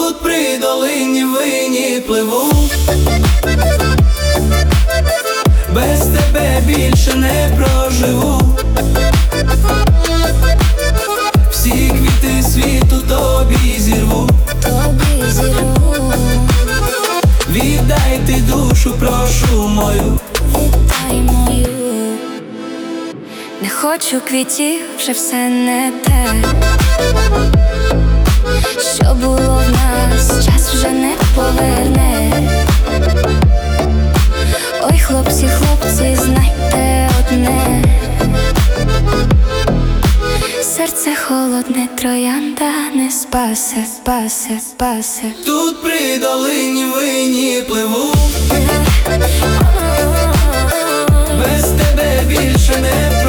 Тут при долині винні пливу, без тебе більше не проживу. Всі квіти світу тобі зірву, віддай ти душу, прошу мою. Віддай мою. Не хочу квітів, вже все не те, що було в нас, час вже не поверне. Ой, хлопці, хлопці, знайте одне: серце холодне, троянда не спасе, спасе, спасе. Тут при долині винні пливу, без тебе більше не